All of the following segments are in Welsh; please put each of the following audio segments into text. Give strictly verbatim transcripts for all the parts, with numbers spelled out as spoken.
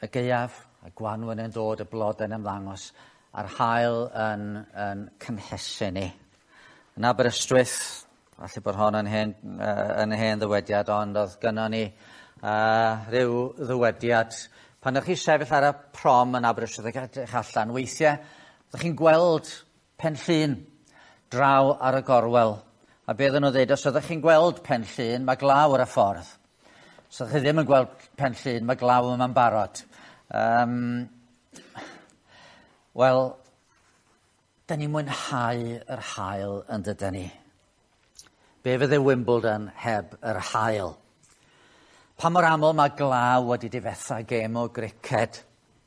y gaeaf, y gwanwyn yn dod, y blodau'n ymddangos, a'r haul yn, yn cynhesu ni. Yn Aberystwyth, falle bod hon yn hen, uh, yn hen ddywediad, ond oedd gynnon ni uh, ryw ddywediad. Pan ydych chi sefyll ar y prom yn Aberystwyth ac edrych allan, weithiau, ydych chi'n gweld Penllyn draw ar y gorwel. A beth yn nhw ddweud, os ydych chi'n gweld Penllyn, mae glaw ar y ffordd. Os ydych chi ddim yn gweld Penllyn, mae glaw yma'n barod. Um, Wel, da ni'n mwynhau yr haul yn dydyn ni. Be fydde Wimbledon heb yr haul? Pa mor aml mae glaw wedi difetha gêm o griced?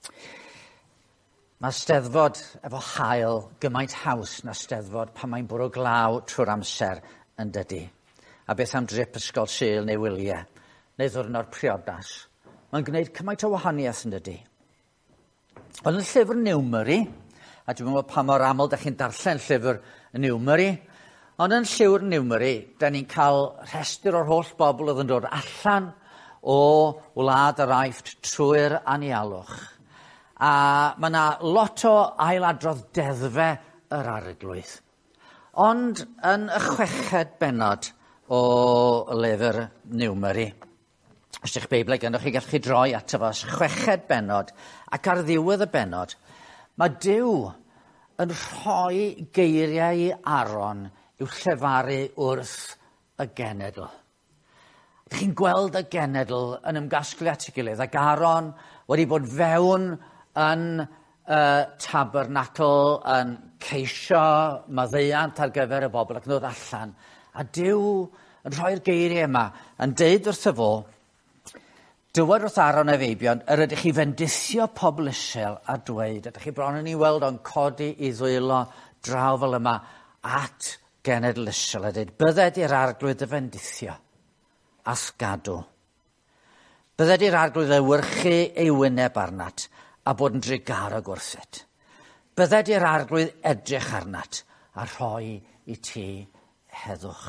Mae steddfod efo haul gymaint haws na steddfod pan mae'n bwrw glaw trwy'r amser yn dydy. A beth am drip ysgol Sul neu wyliau, neu ddwrnod priodas. Mae'n gwneud cymaint o wahaniaeth yn dydy. Ond yn llyfr Newmari, a dwi'n meddwl pa mor aml da chi'n darllen llyfr Newmari, ond yn llyfr Newmari, da ni'n cael rhestr o'r holl bobl oedd yn dod allan o wlad yr Aifft trwy'r anialwch. A mae yna lot o ailadrodd deddfe yr arglwydd. Ond yn y chweched benod o lyfr Newmari, os ydych Beiblau gynnwch chi gallwch chi droi ato fo, chweched benod, ac ar ddiwedd y benod, mae Duw yn rhoi geiriau i Aron i'w llefaru wrth y genedl. Ydych chi'n gweld y genedl yn ymgasglu at ei gilydd, ac Aron wedi bod fewn yn uh, tabernacl, yn ceisio maddeuant ar gyfer y bobl ac yn dod allan. A Duw yn rhoi'r geiriau yma, yn deud wrtho fo, dywed wrth Aron a feibion, yr ydych chi fendithio pobl Israel a dweud, ydych chi bron yn ei weld o'n codi i ddwylo draw fel yma at genedl Israel a dweud, bydded i'r arglwydd y fendithio a sgadw. Bydded i'r arglwydd ewyrchu ei wyneb arnat a bod yn drigarog wrthyt. Bydded i'r arglwydd edrych arnat a rhoi i ti heddwch.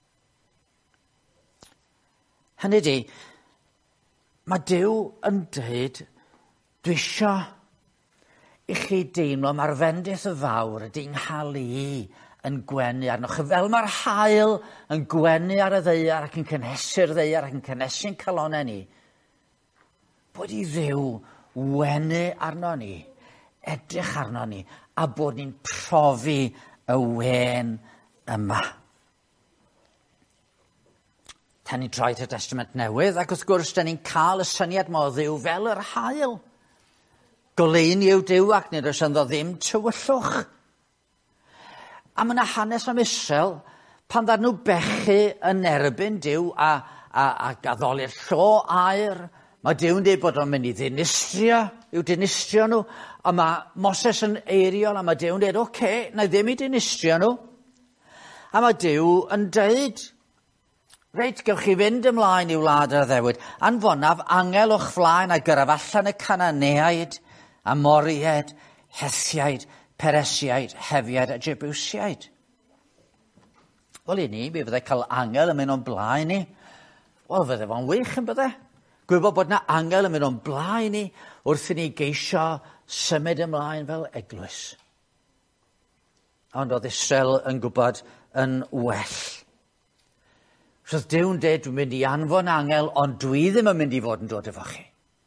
Hynny di, mae Duw yn dweud, dwi isio i chi deimlo mae'r fendith y fawr ydy'n halu i yn gwenu arnoch. Fel mae'r haul yn gwenu ar y ddeiar ac yn cynhesu'r ddeiar ac yn cynhesu'n calonau ni, bod i Dduw wenu arno ni, edrych arno ni, a bod ni'n profi y wen yma. Tan ni'n troi at y Testament Newydd, ac wrth gwrs, da ni'n cael y syniad mo Dduw fel yr haul. Goleuni yw Duw ac nid oes ynddo ddim tywyllwch. A mae yna hanes am Israel, pan ddad nhw bechu yn erbyn Duw a, a, a gaddoli'r llo air, mae Duw'n dweud bod o'n mynd i ddinistrio, i'w dinistrio nhw, a mae Moses yn eiriol, a mae Duw'n dweud, oce, okay, na ddim i dinistrio nhw. A mae Duw yn dweud, reit, gewch chi fynd ymlaen i wlad yr ddewyd, anfonaf angel o'ch flaen a gyrraedd allan y Cananeaid, Amoriaid, Hethiaid, Peresiaid, Hefiaid a Jebusiaid. Wel i ni, mi fyddai cael angel yn mynd o'n blaen ni. Wel, fydde fo'n wych yn bydde. Gwybod bod yna angel yn mynd o'n blaen ni wrth i ni geisio symud ymlaen fel eglwys. Ond oedd Israel yn gwybod yn well. Roedd Duw'n dweud, dwi'n mynd i anfon angel, ond dwi ddim yn mynd i fod yn dod efo chi.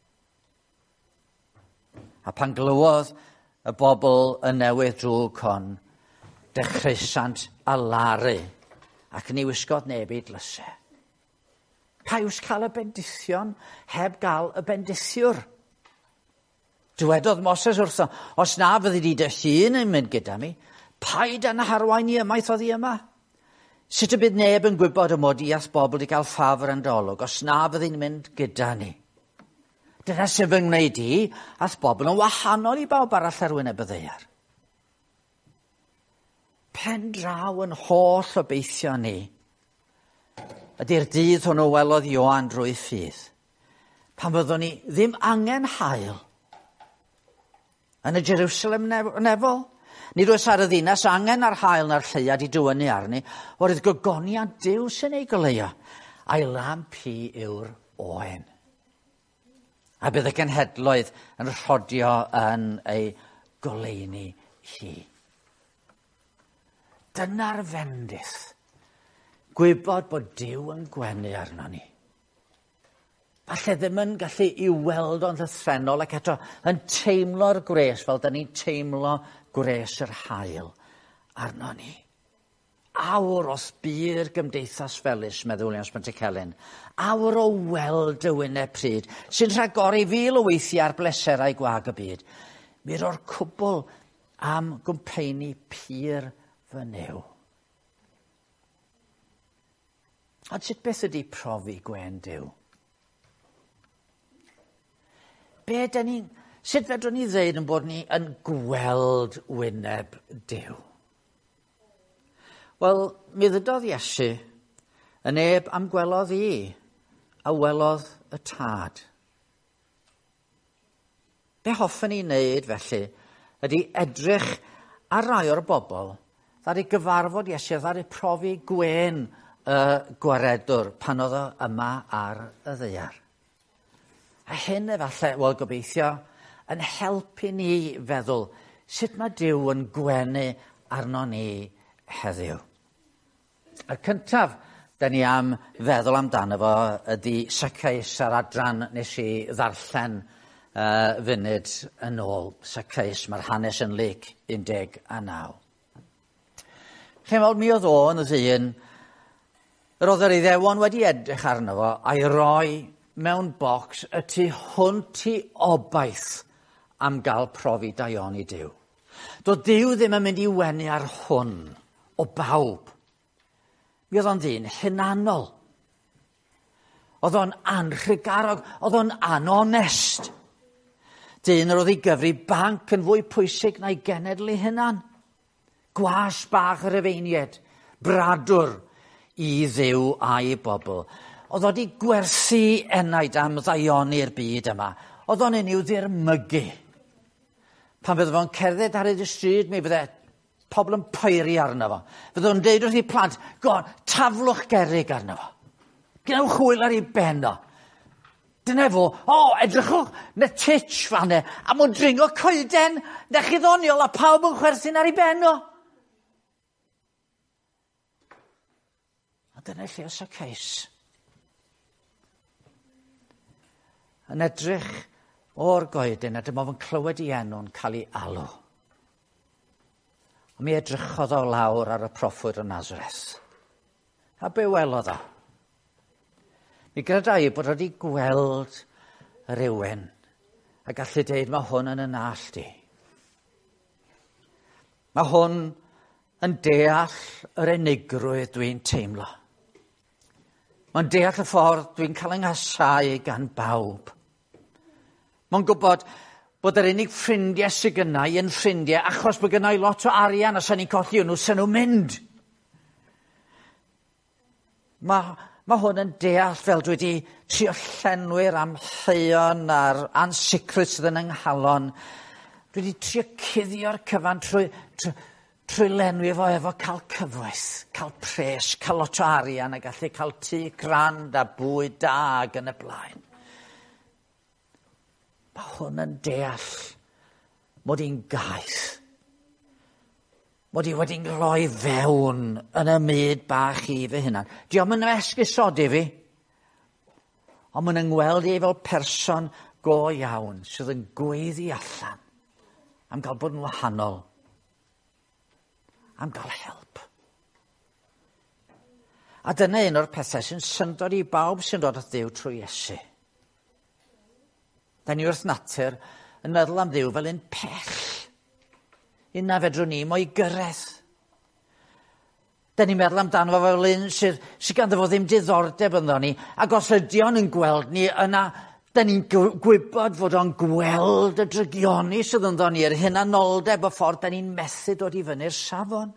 A pan glywodd y bobl yn newydd drwg hon, dechreuant a laru, ac yn ei wisgodd neb i dlysau. Pa yw's cael y bendithion heb gael y bendithiwr? Dywedodd Moses wrtho, os na fyddi di dy hun yn mynd gyda mi, paid yn harwain i ymaith oddi yma. Sut y bydd neb yn gwybod y mod i ath bobl i gael ffafr yn dolwg, os na fyddi'n mynd gyda ni. Dyna sy'n fy ngwneud i, ath bobl yn wahanol i bawb arall ar wyneb y ddeiar. Pen draw yn holl obeithio ni, ydy'r dydd hwnnw welodd Ioan drwy ffydd, pan fyddwn ni ddim angen haul yn y Jerusalem nefol. Nid oes ar y ddinas angen ar haul na'r lleiad i dywynnu arni, oherwydd gogoniant Duw sy'n ei goleio, a'i lamp hi yw'r oen. A bydd y genhedloedd yn rhodio yn ei goleuni hi. Dyna'r fendith. Gwybod bod Duw yn gwenu arno ni. Falle ddim yn gallu i weld o'n llythrennol ac eto yn teimlo'r gwres fel da ni'n teimlo gwres yr haul arno ni. Awr os byr gymdeithas felys, meddwl Williams Pontycelyn. Awr o weld y wyneb pryd, sy'n rhagori fil o weithiau ar bleserau gwag y byd. Mir o'r cwbl am gwmpeini pyr fy new. Ond sut beth ydy profi gwen Duw? Be dyn ni, sut fedrwn ni ddeud yn bod ni yn gweld wyneb Duw? Wel, mi ddydodd Iesu yn neb am gwelodd i, a welodd y tad. Be hoffwn ni wneud felly ydy edrych ar rai o'r bobl ddaru gyfarfod Iesu, ddaru profi gwen y gwaredwr pan oedd o yma ar y ddaear. A hyn efallai, wel gobeithio, yn helpu ni feddwl sut mae Duw yn gwenu arno ni heddiw. Y cyntaf, da ni am feddwl amdano fo ydy Syceis ar adran nes i ddarllen uh, funud yn ôl. Syceis, mae'r hanes yn Luc un deg a naw. Lle fel mi oedd o yn y ddyn, yr oedd yr Iddewon wedi edrych arno fo a'i roi mewn bocs y tu hwnt i obaith am gael profi daion i Duw. Doedd Duw ddim yn mynd i wenu ar hwn o bawb. Mi oedd o'n ddyn hunanol. Oedd o'n anrhygarog, oedd o'n anonest. Dyn yr oedd i gyfri banc yn fwy pwysig na'i genedl ei hunan. Gwas bach yr Efeinied, bradwr i Dduw a'i bobl. Oedd o wedi gwerthu enaid am ddaioni'r byd yma. Oedd o'n un i'w ddirmygu. Pan fydde fo'n cerdded ar y stryd, mi fydde pobl yn poeri arno fo. Fydde o'n deud wrth i plant, go, taflwch gerrig arno fo. Gnewch hwyl ar ei ben o. Dyna fo, o, edrychwch, na titch fanne, a mwyn dringo coeden, na chi ddoniol, a pawb yn chwerthin ar ei ben o. A dyna lle o Syceis. Yn edrych o'r goeden a dyma fo'n clywed i enw'n cael ei alw. A mi edrychodd o lawr ar y proffwyd o Nazareth. A be welodd o? Mi gredai bod wedi gweld rhywun a gallu deud mae hwn yn y nallt i. Mae hwn yn deall yr unigrwydd dwi'n teimlo. Mae'n deall y ffordd dwi'n cael ynghasáu gan bawb. Mae'n gwybod bod yr unig ffrindiau sydd gynnau yn ffrindiau achos bod gynnau lot o arian a sy'n ni'n colli nhw sy'n nhw'n mynd. Mae, mae hwn yn deall fel dwi wedi trio llenwi'r amheuon a'r ansicrwydd sydd yn ynghalon. Dwi wedi trio cuddio'r cyfan trwy, trwy, trwy lenwi fo efo cael cyfwaith, cael pres, cael lot o arian a gallu cael tŷ grand a bwyd da ac yn y blaen. Mae hwn yn deall mod i'n gaeth. Mod i wedi'n rhoi fewn yn y myd bach i fy hunan. Diolch yn esgusodi fi. Ond mae'n yngweld i fel person go iawn sydd yn gweiddi allan am gael bod yn wahanol. Am gael help. A dyna un o'r pethau sy'n syndod i bawb sy'n dod at Dduw trwy Iesu. Da ni wrth natur yn meddwl am Dduw fel un pell. Un na fedrwn ni mo'i gyrraedd. Da ni'n meddwl amdano fo fel un sydd, sydd ganddo fo ddim diddordeb ynddo ni. Ac os ydy o'n yn gweld ni, yna da ni'n gwybod fod o'n gweld y drygioni sydd ynddo ni, yr hunanoldeb o ffordd da ni'n methu dod i fyny'r safon.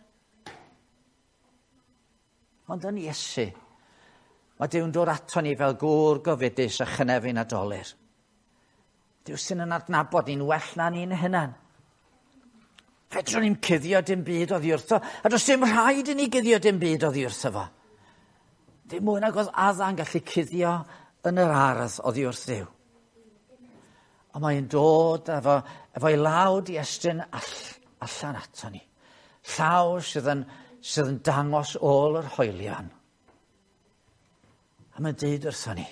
Ond yn Iesu, mae Dyw'n dod ato ni fel gŵr gofidus a chynefin a dolir. Dyw sy'n yn adnabod ni'n well na ni'n hunan. Fedrwn ni'n cuddio dim byd oddi wrtho, a does dim rhaid i ni cuddio dim byd oddi wrtho fo. Dim mwy nag oedd adda'n gallu cuddio yn yr ardd oddi wrth Dduw. Ond mae'n dod efo, efo ei law di estyn all, allan ato ni. Llaw sydd yn, sydd yn dangos ôl yr hoelion. A mae'n deud wrtho ni,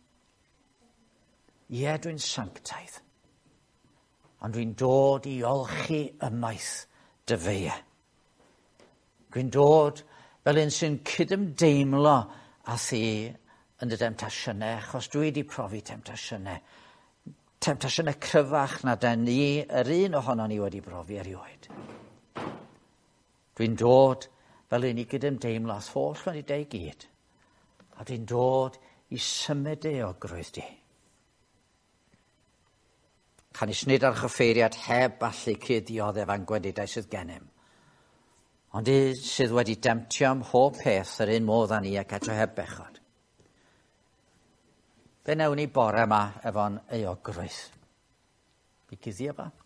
ie, dwi'n sanctaidd, ond dwi'n dod i olchi ymaith dy feie. Dwi'n dod fel un sy'n cydymdeimlo â thi yn dy demtasiynau, achos dwi wedi profi temtasiynau. Temtasiynau cryfach na da ni, yr un ohono ni wedi brofi erioed. Dwi'n dod fel un i gydymdeimlo â holl wedi deu gyd. A dwi'n dod i symud ei ogrwydd di. Can i snid ar chyffeiriad heb allu cuddiodd efo'n gwendidau sydd gennym. Ond i sydd wedi demtio am hob peth yr un modd â ni ac eto heb bechod. Be newn ni bore yma efo'n ei ogrwydd? I guddio fa?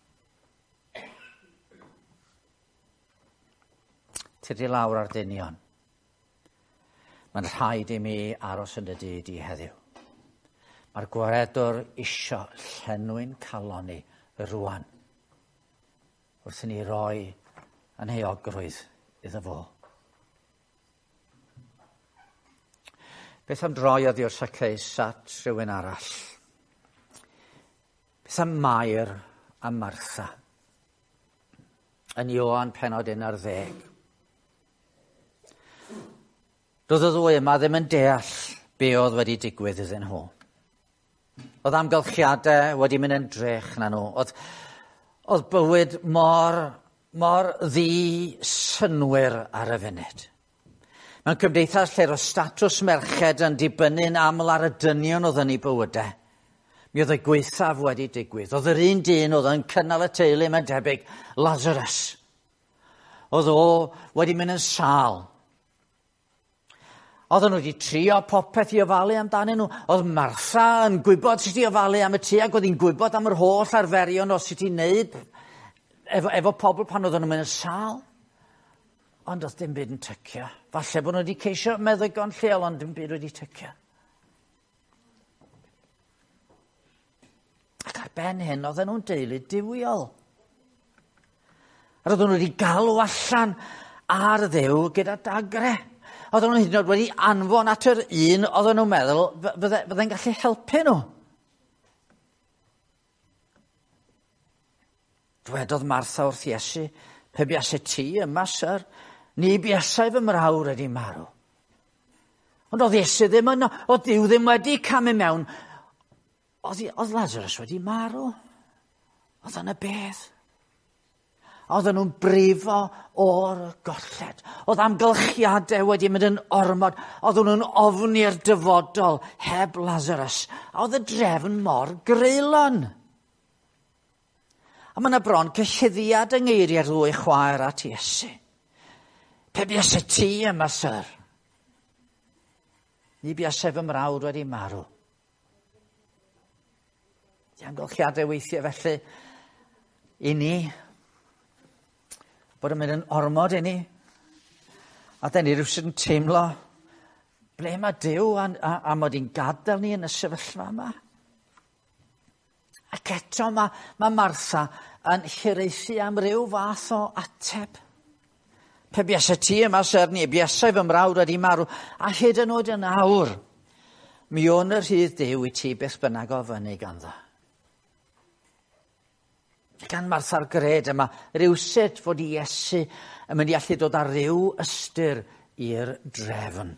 Tydi lawr ar dynion. Mae'n rhaid i mi aros yn y dyd i heddiw. Mae'r gwaredwr isio llenwi'n caloni rwan wrth i ni roi yn ei ogrwydd iddo fo. Beth am droi oddi o'r syceis at rhywun arall? Beth am Mair a Martha? Yn Ioan pennod un ar ddeg. Doedd y ddwy yma ddim yn deall be oedd wedi digwydd iddyn nhw. Oedd amgylchiadau wedi mynd yn drech na nhw. Oedd, oedd bywyd mor, mor ddi-synwyr ar y funud. Mewn cymdeithas lle oedd statws merched yn dibynnu'n aml ar y dynion oedd yn ei bywydau. Mi oedd y gweithaf wedi digwydd. Oedd yr un dyn oedd yn cynnal y teulu mae'n debyg, Lazarus. Oedd o wedi mynd yn sâl. Oedden nhw wedi trio popeth i ofalu amdanyn nhw. Oedd Martha yn gwybod sut i ofalu am y tŷ ac oedd hi'n gwybod am yr holl arferion o sut i'n neud efo, efo pobl pan oedden nhw'n mynd yn sâl. Ond oedd dim byd yn tycio. Falle bod nhw wedi ceisio meddygon lleol, ond dim byd wedi tycio. Ac ar ben hyn, oedden nhw'n deulu diwiol. A oedden nhw wedi galw allan ar Dduw gyda dagre. Oedden nhw'n hyd yn oed wedi anfon at yr un oedden nhw'n meddwl fydde'n gallu helpu nhw. Dwedodd Martha wrth Iesu, pe buasai ti yma, syr, ni buasai fy mrawd wedi marw. Ond oedd Iesu ddim yn, oedd Duw ddim wedi camu mewn. Oedd, oedd Lazarus wedi marw. Oedd yn y beth. Oedden nhw'n brifo o'r golled. Oedd amgylchiadau wedi mynd yn ormod. Oedden nhw'n ofni'r dyfodol heb Lazarus. A oedd y drefn mor greulon. A mae yna bron cyhyddiad yng ngeiriau'r ddwy chwaer at Iesu. Pe buasai ti yma, syr? Ni buasai fy mrawd wedi marw. Di amgylchiadau weithiau felly i ni bod yn mynd yn ormod i ni. A da ni rwysyn yn teimlo ble mae Duw a, a, a mod i'n gadael ni yn y sefyllfa yma. Ac eto mae, mae Martha yn hiraethu am ryw fath o ateb. Pe buasai ti yma, syr, ni buasai fy mrawd wedi marw. A hyd yn oed yn awr, mi o'n yr rhydd Duw i ti beth bynnag o fyny ganddo. Gan Martha'r gred yma, rywsut fod Iesu yn mynd i allu dod ar ryw ystyr i'r drefn.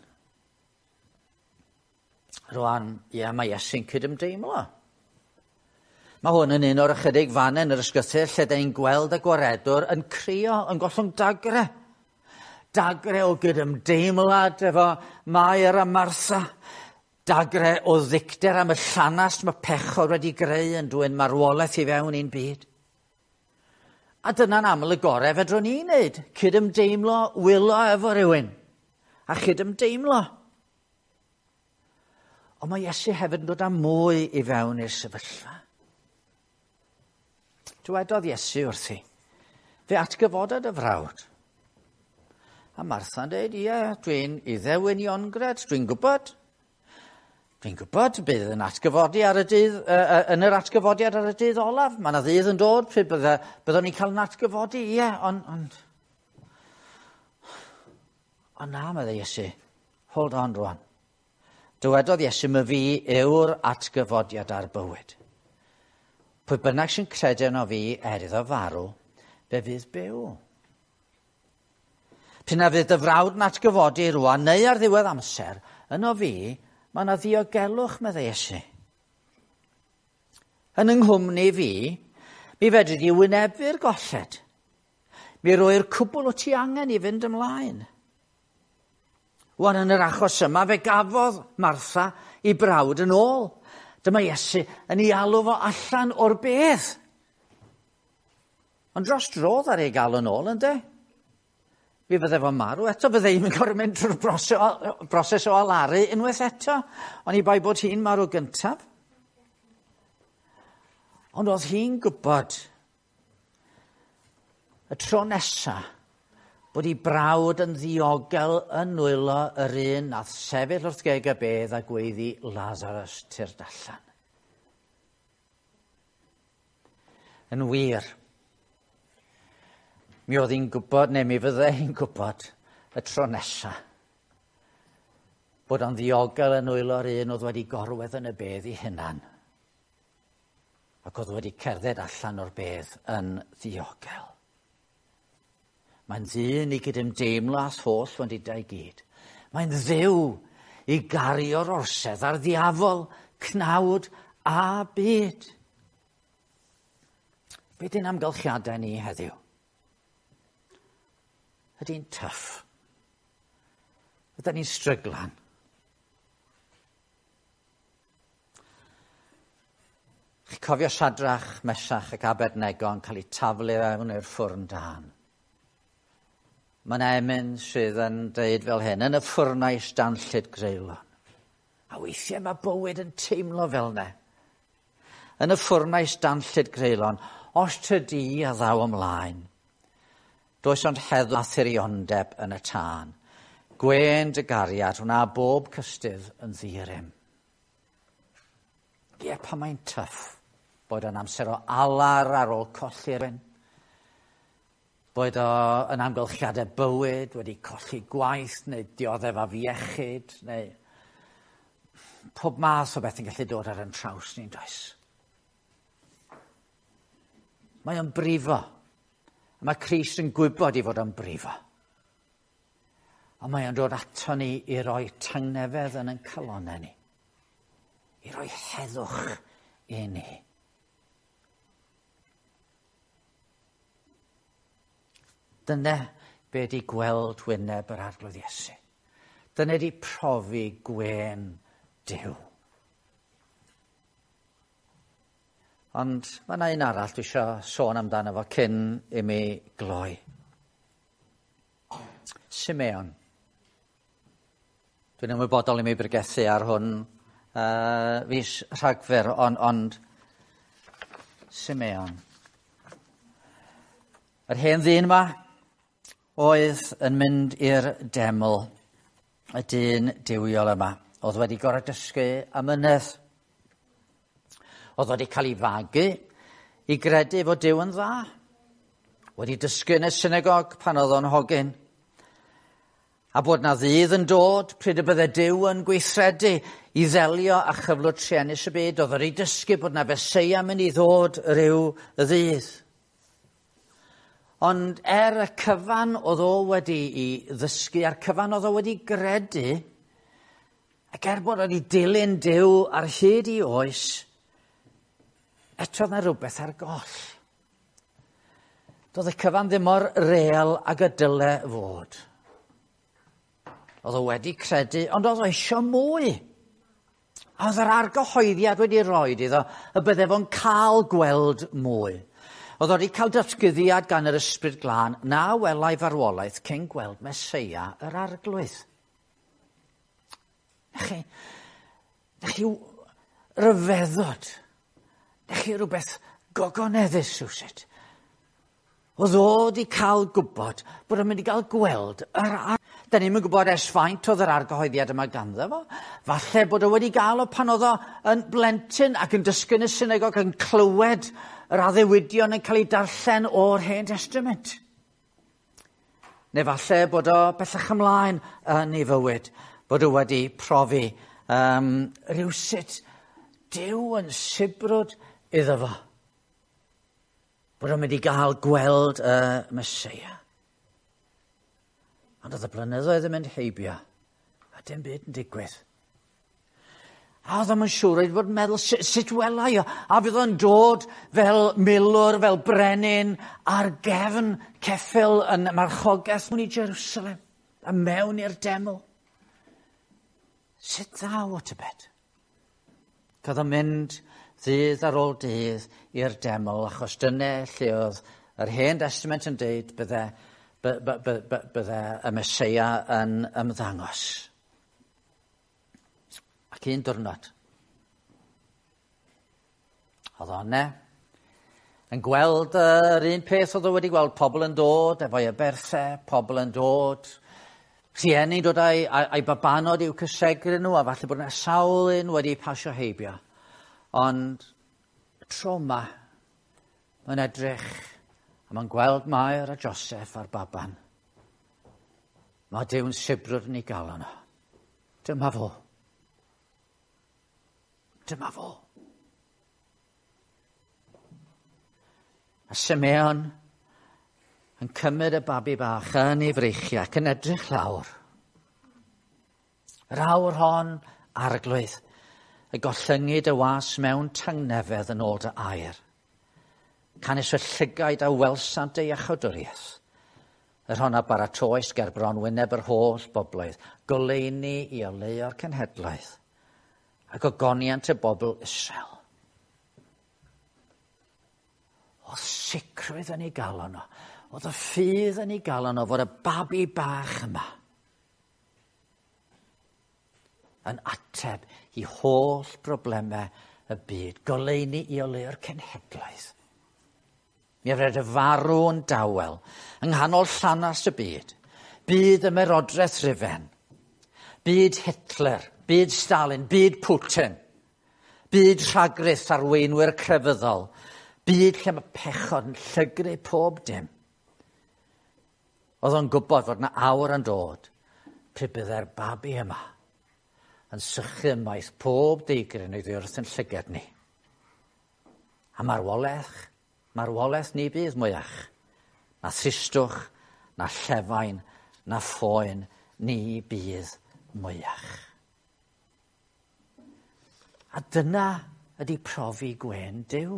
Rwan, ie, mae Iesu'n cydymdeimlo. Mae hwn yn un o'r ychydig fanau yn yr ysgrythur lle da ni'n gweld y gwaredwr yn crio, yn gollwng dagre. Dagre o gydymdeimlad efo Mair a Martha. Dagre o ddicter am y llanast mae pechod wedi greu yn dwyn marwolaeth i fewn i'n byd. A dyna'n aml y gorau fedrwn ni'n neud. Cydymdeimlo, wylo efo rhywun. A chydymdeimlo. Ond mae Iesu hefyd yn dod â mwy i fewn i'r sefyllfa. Dywedodd Iesu wrthi, fe atgyfodad y frawd. A Martha'n dweud, ie, dwi'n iddewin Iongred, dwi'n gwybod. Fi'n gwybod bydd yn atgyfodi ar y dydd, uh, yn yr atgyfodiad ar y dydd olaf. Mae yna ddydd yn dod pryd bydde, byddwn ni'n cael yn atgyfodi, ie, yeah, ond... Ond on na, meddai Iesu, hold on rwan. Dywedodd Iesu, mae fi yw'r atgyfodiad ar bywyd. Pwy bynnag sy'n credu yno fi er iddo farw, fe fydd byw. P'na na fydd dy frawd yn atgyfodi rwan, neu ar ddiwedd amser, yno fi, mae yna ddiogelwch, meddai Iesu. Yn ynghlwmni fi, mi fedri di wynebu'r golled. Mi roi'r cwbl o ti angen i fynd ymlaen. Wan yn yr achos yma, fe gafodd Martha i brawd yn ôl. Dyma Iesu yn ei alw fo allan o'r beth. Ond dros drodd ar ei gael yn ôl, ynddo? Mi fydde fo'n marw eto, fydde i'n gorfod mynd trwy'r broses, broses o alaru unwaith eto. Ond i bai bod hi'n marw gyntaf. Ond oedd hi'n gwybod y tro nesaf bod ei brawd yn ddiogel yn nwylo yr un nath sefyll wrth geg y bedd a gweiddi Lazarus tyrd allan. Yn wir, mi oedd hi'n gwybod, neu mi fydde hi'n gwybod, y tro nesaf, bod o'n ddiogel yn nwylo'r un oedd wedi gorwedd yn y bedd ei hunan, ac oedd wedi cerdded allan o'r bedd yn ddiogel. Mae'n ddyn i gydymdeimlo â tholl wedi dau gyd. Mae'n dduw i gario'r orsedd ar ddiafol, cnawd a byd. Be di'n amgylchiadau ni heddiw? Ydy'n tyff? Ydyn ni'n stryglan? Chi'n cofio Siadrach, Mesach ac Abednego yn cael eu taflu mewn i'r ffwrn dân. Mae'n emyn sydd yn dweud fel hyn, yn y ffwrnais danllyd greulon. A weithiau mae bywyd yn teimlo fel ne. Yn y ffwrnais danllyd greulon, os tydi a ddaw ymlaen. Does ond heddw a thiriondeb yn y tân. Gwen dy gariad, hwnna bob cystydd yn ddyrym. Ie, pa mae'n tyff bod yn amser o alar ar ôl colli'r un. Boed o yn amgylchiadau bywyd, wedi colli gwaith, neu dioddef af iechyd, neu pob math o beth yn gallu dod ar yn traws ni'n does. Mae o'n brifo. Mae Crist yn gwybod i fod o'n brifo. Ond mae o'n dod ato ni i roi tangnefedd yn yn calonau ni. I roi heddwch i ni. Dyna be di gweld wyneb yr arglwydd Iesu. Dyna di profi gwen Duw. Ond mae yna un arall dwi eisiau sôn amdano fo cyn i mi gloi. Simeon. Dwi'n ymwybodol i mi bregethu ar hwn uh, fis Rhagfyr, ond on, Simeon. Yr hen ddyn yma oedd yn mynd i'r deml y dyn diwiol yma. Oedd wedi gorau dysgu am ynedd. Oedd wedi cael ei fagu i gredu fod Duw yn dda. Wedi dysgu yn y synagog pan oedd o'n hogyn. A bod na ddydd yn dod pryd y bydde Duw yn gweithredu i ddelio â chyflwr truenus y byd. Oedd wedi dysgu bod na Feseia mynd i ddod ryw ddydd. Ond er y cyfan oedd o wedi i ddysgu, a'r cyfan oedd o wedi gredu, ac er bod wedi dilyn Duw ar hyd i oes, eto na rhywbeth ar goll. Doedd y cyfan ddim mor real ag y dyle fod. Oedd o wedi credu, ond oedd o eisiau mwy. A oedd yr argyhoeddiad wedi rhoi iddo y bydde fo'n cael gweld mwy. Oedd wedi cael datgyddiad gan yr Ysbryd Glân, na welai farwolaeth cyn gweld Meseia yr arglwydd. Nech chi, nech chi ryfeddod, nech chi rhywbeth gogoneddus rhywsut. Oedd o wedi cael gwybod bod yn mynd i gael gweld yr ar... Da ni'n gwybod ers faint oedd yr argyhoeddiad yma ganddo fo. Falle bod o wedi gael o pan oedd o yn blentyn ac yn dysgu yn y synagog yn clywed yr addewidion yn cael ei darllen o'r Hen Testament. Neu falle bod o bellach ymlaen yn ei fywyd, bod o wedi profi um, rhywsut Dyw yn sibrwd iddo fo. Bod o'n mynd i gael gweld y Meseia. Ond oedd y blynyddoedd yn mynd heibio, a dim byd yn digwydd. A oedd o'n siŵr oedd bod yn meddwl, sut wela i o? A fydd o'n dod fel milwr, fel brenin, ar gefn ceffyl yn marchogaeth mewn i Jerusalem, a mewn i'r deml. Sut ddaw o tybed? Coedd o'n mynd ddydd ar ôl dydd i'r deml, achos dyna lle oedd yr Hen Testament yn deud bydde bydde y Meseia yn ymddangos. Ac un diwrnod, oedd o'ne, yn gweld yr un peth oedd o wedi gweld, pobl yn dod efo'i aberthau, pobl yn dod, rhieni'n dod a'i, a'i babanod i'w cysegru nhw, a falle bod yna sawl un wedi pasio heibio. Ond tro yma, mae'n edrych, a mae'n gweld Mair a Joseph a'r baban. Mae Dyw'n sibrwd yn ei gael yno. Dyma fo. Dyma fo. A Simeon yn cymryd y babi bach yn ei freichiau ac yn edrych lawr. Yr awr hon, arglwydd, y gollyngu dy was mewn tangnefedd yn ôl dy air. Canis y llygaid a welsant ei achawdwriaeth. Yr honna baratoes ger bron wyneb yr holl boblwydd, goleini i oleo'r cenhedlaeth, ac ogoniant y bobl Israel. Oedd sicrwydd yn ei gael ono, oedd y ffydd yn ei gael ono fod y babi bach yma yn ateb i holl broblemau y byd, goleini i oleo'r cenhedlaeth. Mi yfed y farw yn dawel, yng nghanol llanas y byd, byd ymerodraeth Rufen, byd Hitler, byd Stalin, byd Putin, byd rhagryth arweinwyr crefyddol, byd lle mae pechod yn llygru pob dim. Oedd o'n gwybod fod yna awr yn dod, pe bydde'r babi yma yn sychu ymaith pob deigrin oedd wrth yn llygad ni. A marwolaeth, marwolaeth ni bydd mwyach, na thistwch, na llefain, na phoen, ni bydd mwyach. A dyna ydy profi gwen Duw.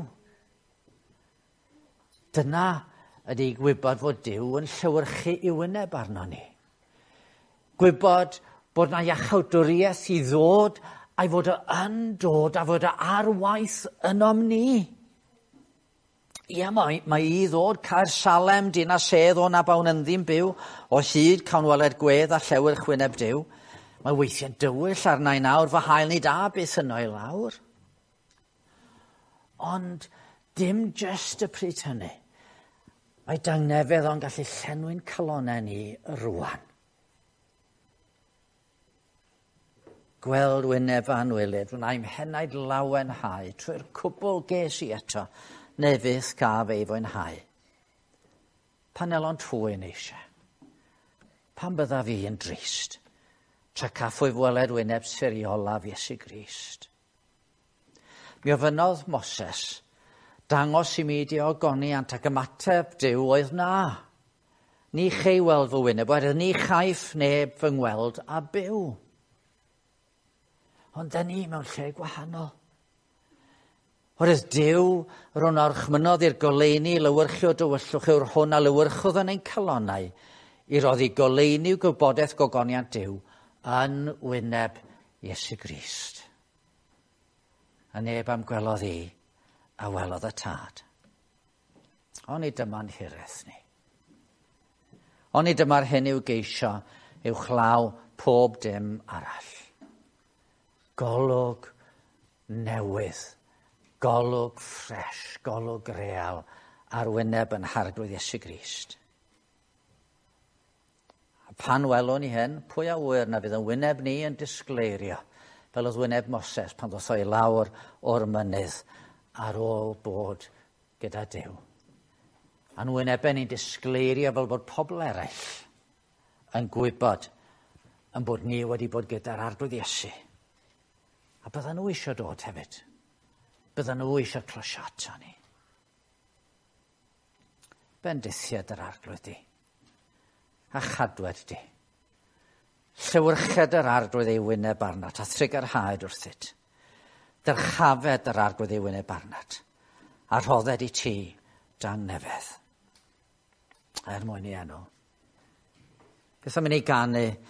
Dyna ydy gwybod fod Duw yn llywyrchu i wyneb arno ni. Gwybod bod na iachawdwriaeth i ddod a'i fod o yn dod a fod o ar waith ynom ni. Ia, mae, mae i ddod Caer Salem, dinas sedd o Nabawn Ynddi'n byw, o hyd Cawnweled Gwedd a Llewyrch Wyneb Duw. Mae weithiau'n dywyll arna i nawr, fy hael ni da beth yno i lawr. Ond dim just y pryd hynny. Mae dangnefedd o'n gallu llenwi'n calonau ni rwan. Gweld wyneb a anwylid, wna'i'n henaid lawenhau trwy'r cwbl ges i eto, nefydd gaf ei fwynhau. Pan elon twyn eisiau. Pan bydda fi yn drist, tra caffwy fweled wyneb siriolaf Iesu Grist. Mi ofynodd Moses, dangos i mi di ogoniant ac ymateb Duw oedd na. Ni chei weld fy wyneb, wedyn ni chaiff neb fy ngweld a byw. Ond da ni mewn lle gwahanol. Oherwydd Duw, rhwng orchmynodd i'r goleini lywyrchio dywyllwch yw'r hwn a lywyrchodd yn ein calonau i roddi goleini yw gwybodaeth gogoniant Duw yn wyneb Iesu Grist. A neb am gwelodd i a welodd y tad. Ond i dyma'n hireth ni. Ond i dyma'r hyn i'w geisio i'w chlaw pob dim arall. Golwg newydd, golwg ffres, golwg real ar wyneb yn harglwydd Iesu Grist. A Pan welwn ni hyn, pwy a wyr na fydd yn wyneb ni yn disgleirio, fel oedd wyneb Moses pan ddoth o i lawr o'r mynydd ar ôl bod gyda Duw. A'n wynebau ni'n disgleirio fel bod pobl eraill yn gwybod yn bod ni wedi bod gyda'r arglwydd Iesu. A byddan nhw eisiau dod hefyd. Byddan nhw eisiau closio ato ni. Bendithiad yr arglwydd di. A chadwed di. Llywyrched yr arglwydd ei wyneb arnat, a thrigarhaid wrthyd. Dyrchafed yr arglwydd ei wyneb arnat, a rhodded i ti dan nefedd. Er mwyn i enw. Beth am i ni ganu